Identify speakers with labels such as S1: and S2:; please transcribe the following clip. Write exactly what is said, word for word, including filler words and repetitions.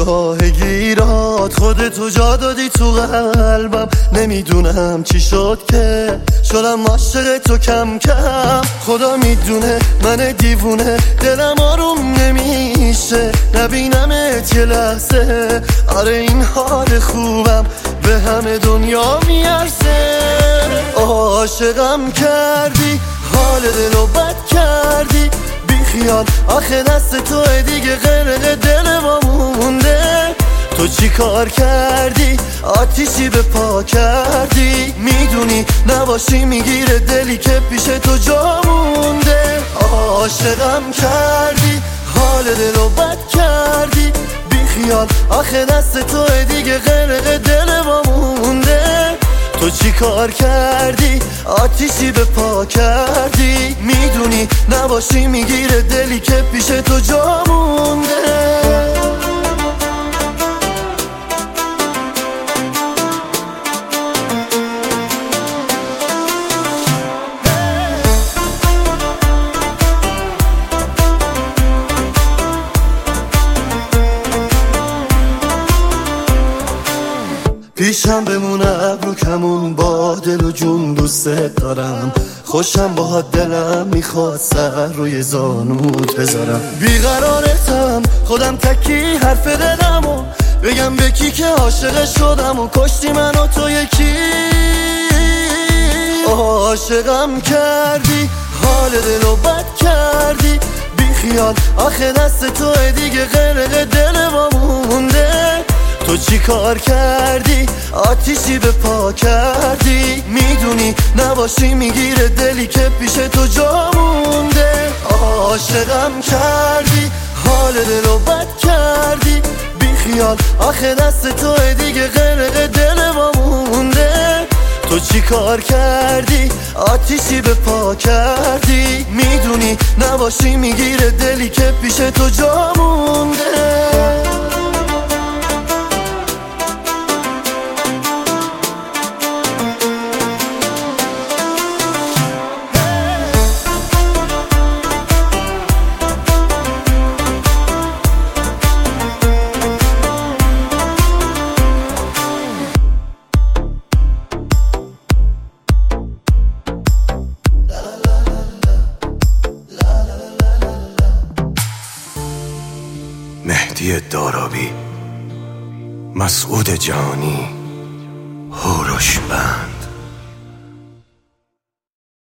S1: نگاه گیرات خودتو جا دادی تو قلبم. نمیدونم چی شد که شدم عاشق تو کم کم. خدا میدونه من دیوونه دلم آروم نمیشه نبینمت یه لحظه. آره این حال خوبم به همه دنیا میارزه. عاشقم کردی حال دلو بد کردی بیخیال آخه دست توه دیگه غرق دل ما مونده. تو چی کار کردی آتیشی به پا کردی. میدونی نباشی میگیره دلی که پیش تو جا مونده. عاشقم کردی حال دلو بد کردی بیخیال آخه دست توه دیگه غرق دل ما مونده. تو چی کار کردی آتیشی به پا کردی. میدونی نباشی میگیره دلی که پیش تو جا مونده. پیشم بمونه ابرو کمون با دل و جون دوست دارم. خوشم با دلم میخواد سر روی زانوت بذارم. بیقرارتم خودم تکی حرف دلمو بگم به کی که عاشق شدم و کشتی من و تو یکی. عاشقم کردی حال دلو بد کردی بیخیال آخه دست توه دیگه غرق دل ما مونده. تو چی کار کردی آتیشی به پا کردی. میدونی نباشی میگیره دلی که پیش تو جا مونده. عاشقم کردی حال دلو بد کردی بیخیال آخه دست توه دیگه غرق دل ما مونده. تو چی کار کردی آتیشی به پا کردی. میدونی نباشی میگیره دلی که پیش تو جا مونده.
S2: مهدی دارابی، مسعود جانی، هوروش بند.